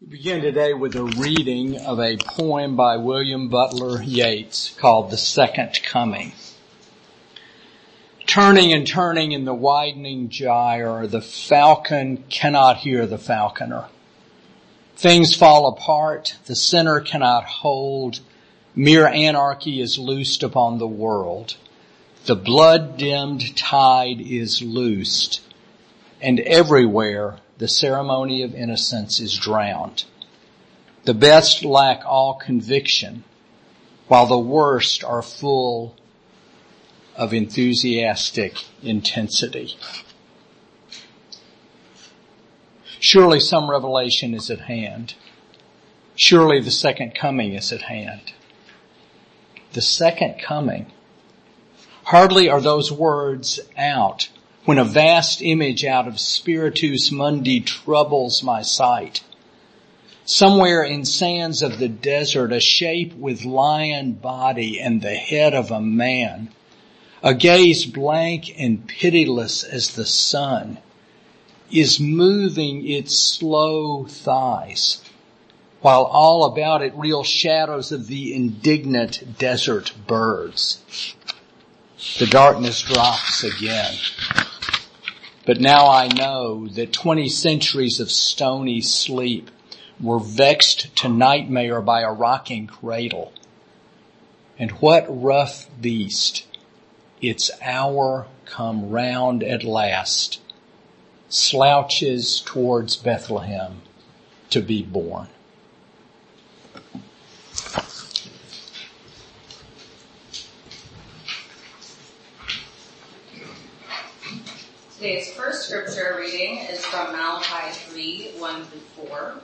We begin today with a reading of a poem by William Butler Yeats called The Second Coming. Turning and turning in the widening gyre, the falcon cannot hear the falconer. Things fall apart, the center cannot hold, mere anarchy is loosed upon the world. The blood-dimmed tide is loosed, and everywhere the ceremony of innocence is drowned. The best lack all conviction, while the worst are full of enthusiastic intensity. Surely some revelation is at hand. Surely the second coming is at hand. The second coming. Hardly are those words out when a vast image out of Spiritus Mundi troubles my sight. Somewhere in sands of the desert, a shape with lion body and the head of a man, a gaze blank and pitiless as the sun, is moving its slow thighs, while all about it reel shadows of the indignant desert birds. The darkness drops again. But now I know that 20 centuries of stony sleep were vexed to nightmare by a rocking cradle. And what rough beast, its hour come round at last, slouches towards Bethlehem to be born. Today's first scripture reading is from Malachi 3, 1-4.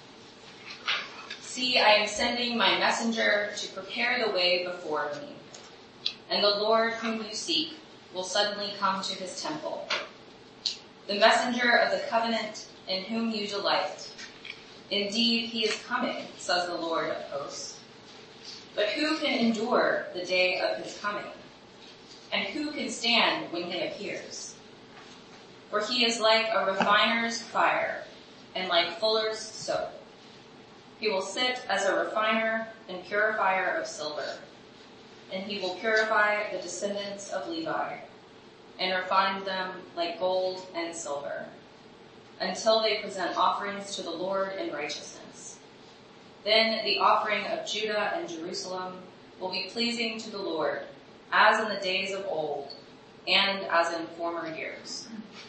See, I am sending my messenger to prepare the way before me. And the Lord whom you seek will suddenly come to his temple. The messenger of the covenant in whom you delight. Indeed, he is coming, says the Lord of hosts. But who can endure the day of his coming? And who can stand when he appears? For he is like a refiner's fire and like fuller's soap. He will sit as a refiner and purifier of silver, and he will purify the descendants of Levi and refine them like gold and silver until they present offerings to the Lord in righteousness. Then the offering of Judah and Jerusalem will be pleasing to the Lord, as in the days of old and as in former years.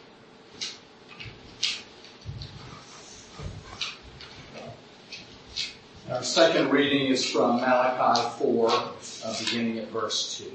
Our second reading is from Malachi 4, beginning at verse 2.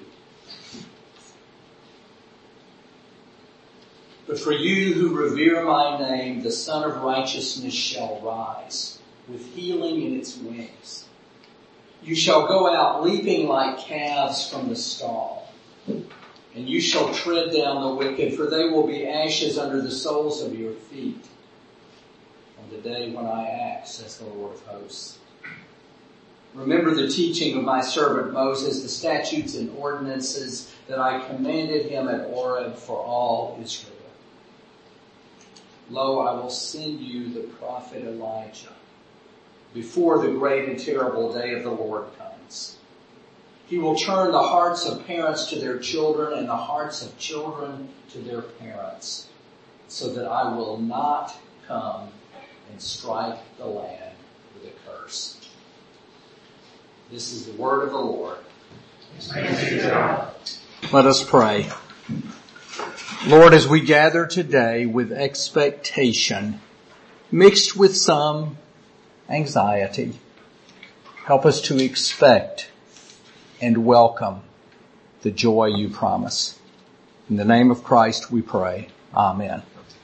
But for you who revere my name, the Son of Righteousness shall rise, with healing in its wings. You shall go out leaping like calves from the stall, and you shall tread down the wicked, for they will be ashes under the soles of your feet on the day when I act, says the Lord of hosts. Remember the teaching of my servant Moses, the statutes and ordinances that I commanded him at Horeb for all Israel. Lo, I will send you the prophet Elijah before the great and terrible day of the Lord comes. He will turn the hearts of parents to their children and the hearts of children to their parents, so that I will not come and strike the land with a curse. This is the word of the Lord. Thanks be to God. Let us pray. Lord, as we gather today with expectation, mixed with some anxiety, help us to expect and welcome the joy you promise. In the name of Christ we pray. Amen.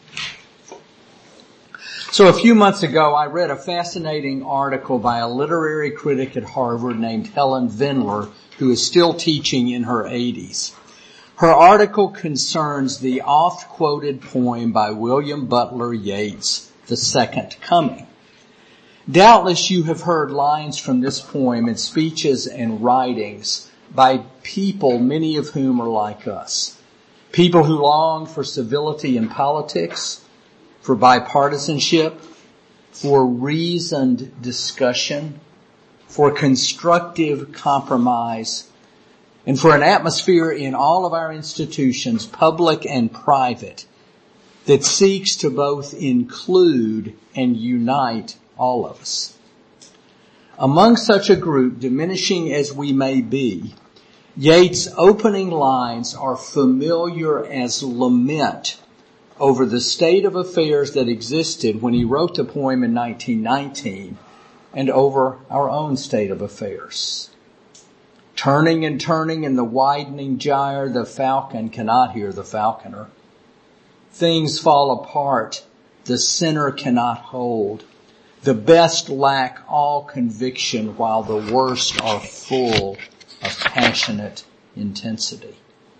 So a few months ago, I read a fascinating article by a literary critic at Harvard named Helen Vendler, who is still teaching in her 80s. Her article concerns the oft-quoted poem by William Butler Yeats, The Second Coming. Doubtless you have heard lines from this poem in speeches and writings by people, many of whom are like us. People who long for civility in politics, for bipartisanship, for reasoned discussion, for constructive compromise, and for an atmosphere in all of our institutions, public and private, that seeks to both include and unite all of us. Among such a group, diminishing as we may be, Yeats' opening lines are familiar as lament over the state of affairs that existed when he wrote the poem in 1919 and over our own state of affairs. Turning and turning in the widening gyre, the falcon cannot hear the falconer. Things fall apart, the sinner cannot hold. The best lack all conviction while the worst are full of passionate intensity.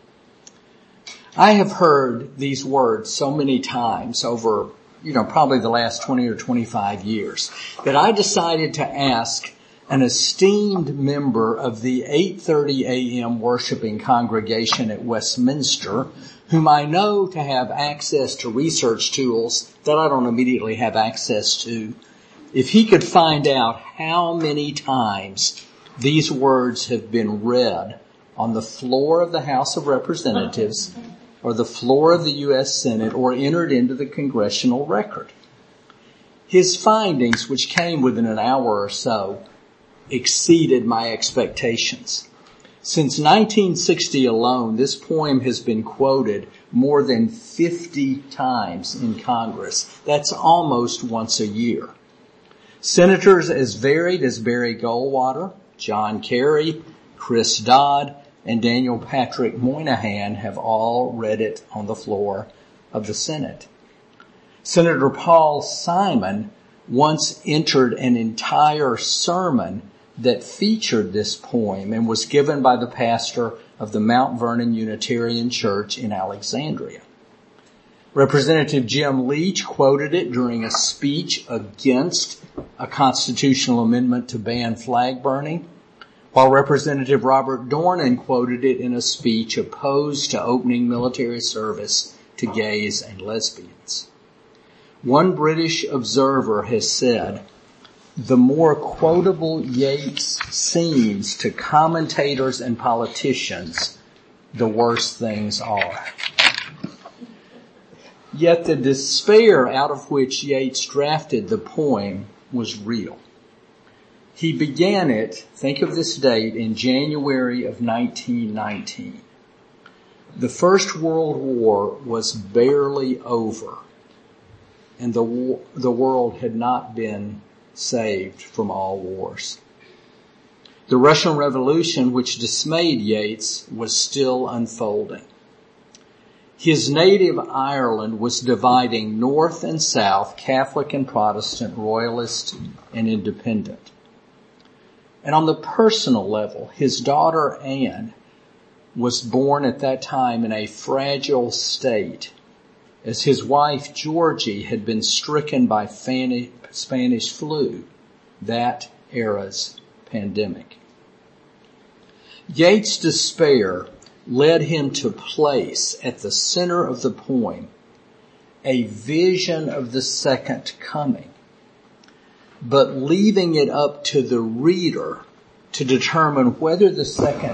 I have heard these words so many times over, probably the last 20 or 25 years that I decided to ask an esteemed member of the 8:30 a.m. worshiping congregation at Westminster, whom I know to have access to research tools that I don't immediately have access to, if he could find out how many times these words have been read on the floor of the House of Representatives or the floor of the U.S. Senate or entered into the congressional record. His findings, which came within an hour or so, exceeded my expectations. Since 1960 alone, this poem has been quoted more than 50 times in Congress. That's almost once a year. Senators as varied as Barry Goldwater, John Kerry, Chris Dodd, and Daniel Patrick Moynihan have all read it on the floor of the Senate. Senator Paul Simon once entered an entire sermon that featured this poem and was given by the pastor of the Mount Vernon Unitarian Church in Alexandria. Representative Jim Leach quoted it during a speech against a constitutional amendment to ban flag burning, while Representative Robert Dornan quoted it in a speech opposed to opening military service to gays and lesbians. One British observer has said, the more quotable Yeats seems to commentators and politicians, the worse things are. Yet the despair out of which Yeats drafted the poem was real. He began it, think of this date, in January of 1919. The First World War was barely over, and the world had not been saved from all wars. The Russian Revolution, which dismayed Yeats, was still unfolding. His native Ireland was dividing north and south, Catholic and Protestant, royalist and independent. And on the personal level, his daughter Anne was born at that time in a fragile state, as his wife Georgie had been stricken by Spanish flu, that era's pandemic. Yeats' despair led him to place at the center of the poem a vision of the second coming, but leaving it up to the reader to determine whether it was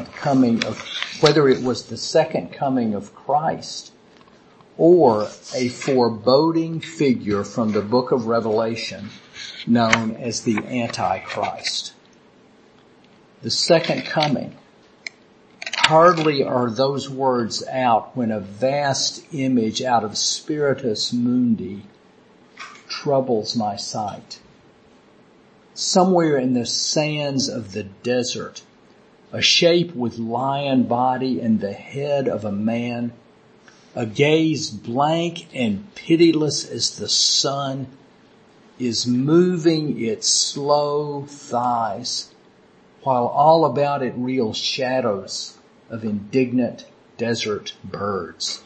the second coming of Christ or a foreboding figure from the book of Revelation known as the Antichrist. The second coming. Hardly are those words out when a vast image out of Spiritus Mundi troubles my sight. Somewhere in the sands of the desert, a shape with lion body and the head of a man, a gaze blank and pitiless as the sun, is moving its slow thighs, while all about it reel shadows of indignant desert birds.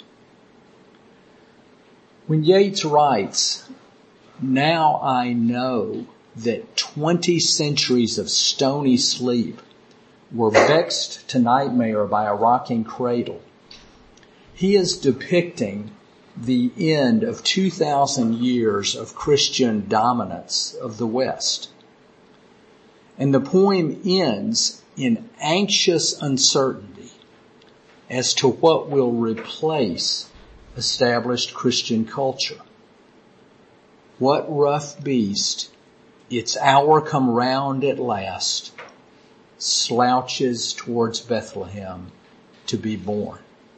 When Yeats writes, now I know that 20 centuries of stony sleep were vexed to nightmare by a rocking cradle, he is depicting the end of 2,000 years of Christian dominance of the West. And the poem ends in anxious uncertainty as to what will replace established Christian culture. What rough beast, its hour come round at last, slouches towards Bethlehem to be born?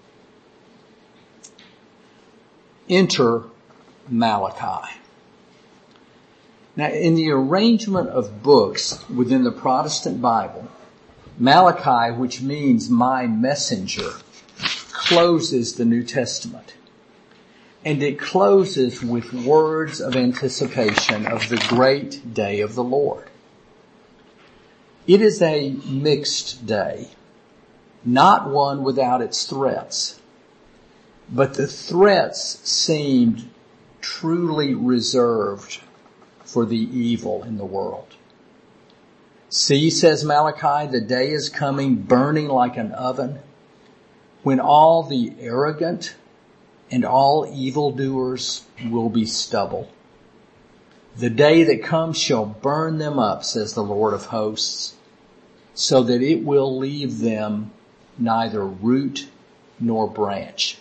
Enter Malachi. Now, in the arrangement of books within the Protestant Bible, Malachi, which means my messenger, closes the New Testament. And it closes with words of anticipation of the great day of the Lord. It is a mixed day, not one without its threats. But the threats seemed truly reserved for the evil in the world. See, says Malachi, the day is coming burning like an oven, when all the arrogant and all evildoers will be stubble. The day that comes shall burn them up, says the Lord of hosts, so that it will leave them neither root nor branch.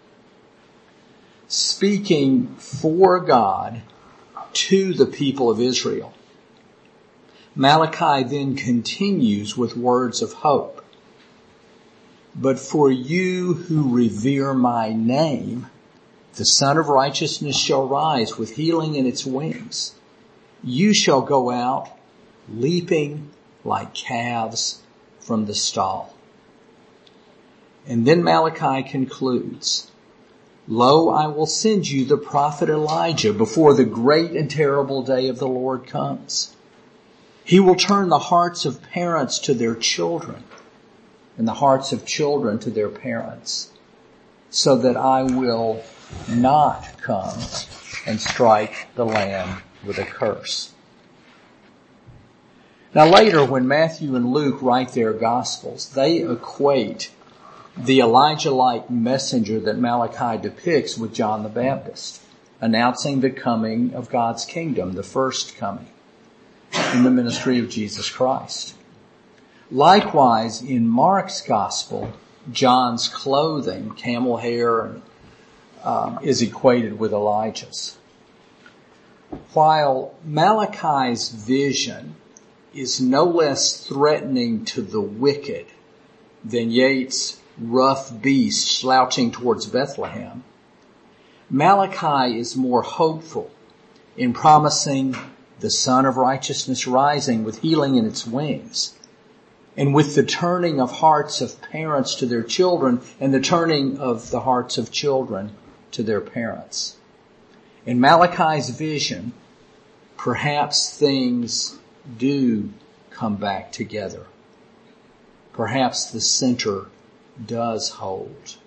Speaking for God to the people of Israel, Malachi then continues with words of hope. But for you who revere my name, the Son of Righteousness shall rise with healing in its wings. You shall go out leaping like calves from the stall. And then Malachi concludes, Lo, I will send you the prophet Elijah before the great and terrible day of the Lord comes. He will turn the hearts of parents to their children and the hearts of children to their parents, so that I will not come and strike the land with a curse. Now later, when Matthew and Luke write their Gospels, they equate the Elijah-like messenger that Malachi depicts with John the Baptist, announcing the coming of God's kingdom, the first coming in the ministry of Jesus Christ. Likewise, in Mark's Gospel, John's clothing, camel hair, is equated with Elijah's. While Malachi's vision is no less threatening to the wicked than Yeats' rough beast slouching towards Bethlehem, Malachi is more hopeful in promising the Son of Righteousness rising with healing in its wings, and with the turning of hearts of parents to their children and the turning of the hearts of children to their parents. In Malachi's vision, perhaps things do come back together. Perhaps the center does hold.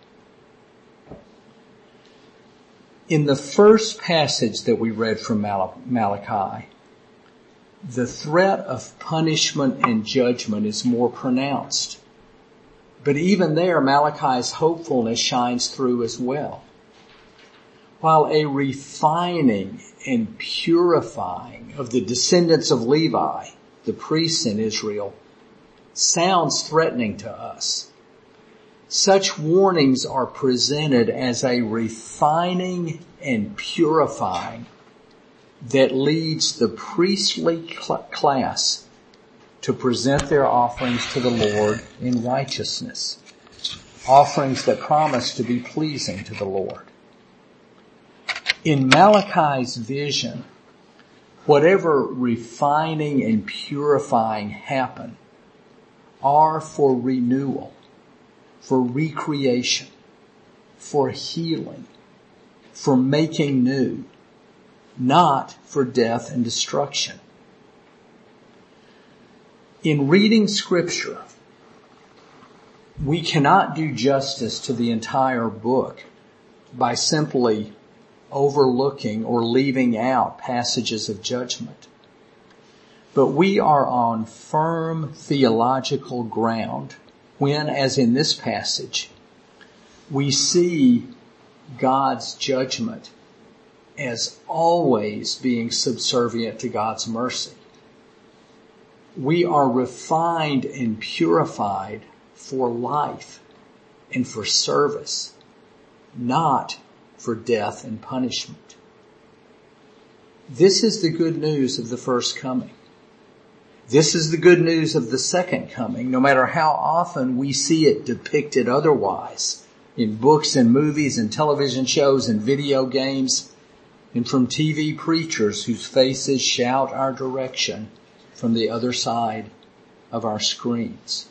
In the first passage that we read from Malachi, the threat of punishment and judgment is more pronounced. But even there, Malachi's hopefulness shines through as well. While a refining and purifying of the descendants of Levi, the priests in Israel, sounds threatening to us, such warnings are presented as a refining and purifying that leads the priestly class to present their offerings to the Lord in righteousness, offerings that promise to be pleasing to the Lord. In Malachi's vision, whatever refining and purifying happen are for renewal, for recreation, for healing, for making new, not for death and destruction. In reading Scripture, we cannot do justice to the entire book by simply overlooking or leaving out passages of judgment. But we are on firm theological ground when, as in this passage, we see God's judgment as always being subservient to God's mercy. We are refined and purified for life and for service, not for death and punishment. This is the good news of the first coming. This is the good news of the second coming, no matter how often we see it depicted otherwise in books and movies and television shows and video games, and from TV preachers whose faces shout our direction from the other side of our screens.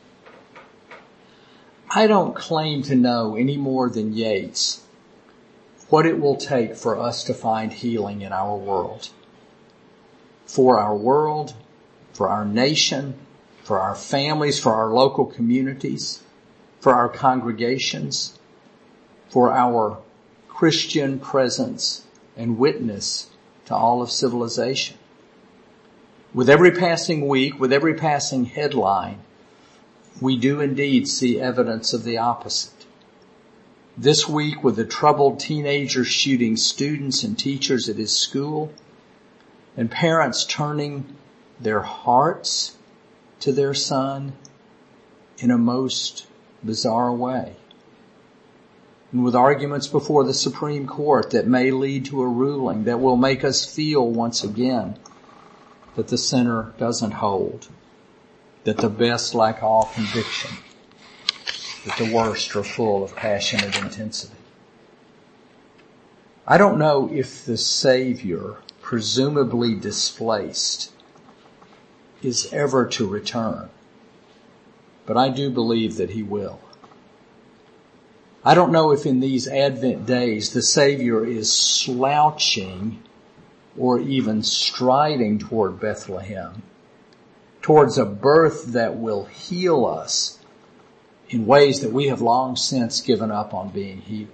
I don't claim to know any more than Yeats what it will take for us to find healing in our world. For our world, for our nation, for our families, for our local communities, for our congregations, for our Christian presence and witness to all of civilization. With every passing week, with every passing headline, we do indeed see evidence of the opposite. This week, with a troubled teenager shooting students and teachers at his school, and parents turning their hearts to their son in a most bizarre way. And with arguments before the Supreme Court that may lead to a ruling that will make us feel once again that the sinner doesn't hold, that the best lack all conviction, that the worst are full of passionate intensity. I don't know if the Savior, presumably displaced, is ever to return, but I do believe that he will. I don't know if in these Advent days the Savior is slouching or even striding toward Bethlehem, towards a birth that will heal us in ways that we have long since given up on being healed.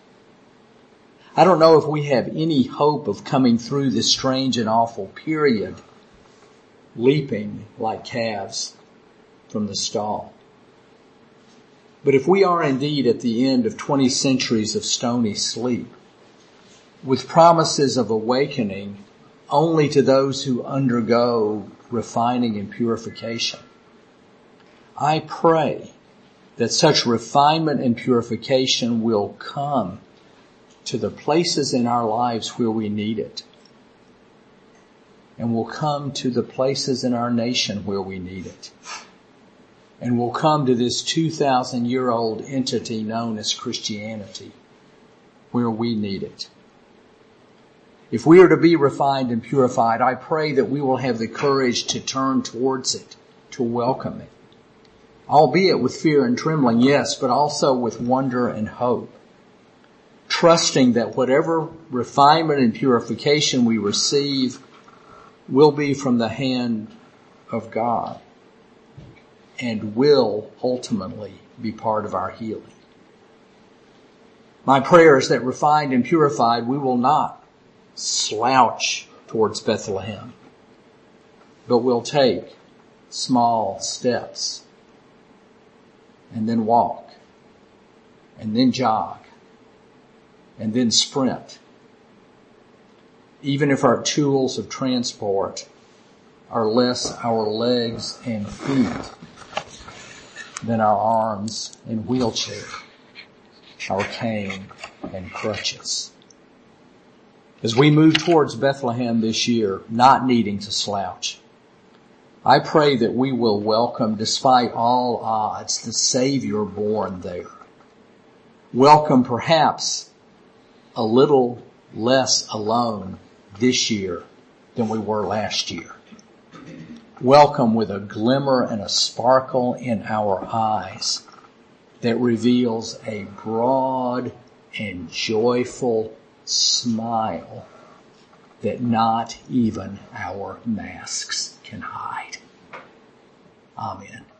I don't know if we have any hope of coming through this strange and awful period leaping like calves from the stall. But if we are indeed at the end of 20 centuries of stony sleep, with promises of awakening only to those who undergo refining and purification, I pray that such refinement and purification will come to the places in our lives where we need it, and will come to the places in our nation where we need it, and will come to this 2,000-year-old entity known as Christianity where we need it. If we are to be refined and purified, I pray that we will have the courage to turn towards it, to welcome it, albeit with fear and trembling, yes, but also with wonder and hope, trusting that whatever refinement and purification we receive will be from the hand of God and will ultimately be part of our healing. My prayer is that refined and purified, we will not slouch towards Bethlehem, but will take small steps and then walk and then jog and then sprint, even if our tools of transport are less our legs and feet than our arms and wheelchair, our cane and crutches. As we move towards Bethlehem this year, not needing to slouch, I pray that we will welcome, despite all odds, the Savior born there. Welcome perhaps a little less alone this year than we were last year. Welcome with a glimmer and a sparkle in our eyes that reveals a broad and joyful smile that not even our masks can hide. Amen.